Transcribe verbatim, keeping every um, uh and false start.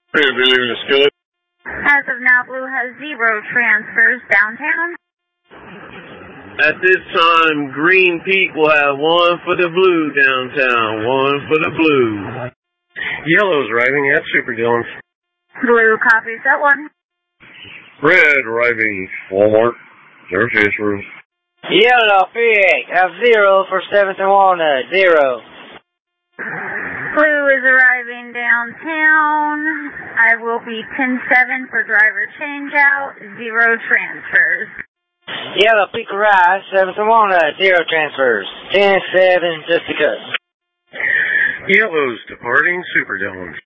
As of now, Blue has zero transfers downtown. At this time, Green Peak will have one for the Blue downtown, one for the Blue. Yellow's arriving at Super Dillon's. Blue copies that one. Red arriving Walmart. Zero transfers. Yellow Phoenix have zero for seventh and Walnut, zero. Blue is arriving downtown. I will be ten seven for driver changeout, zero transfers. Yellow Peak Rise, seventh and Walnut, zero transfers. ten seven just because. Yellow's departing Super Dillon's.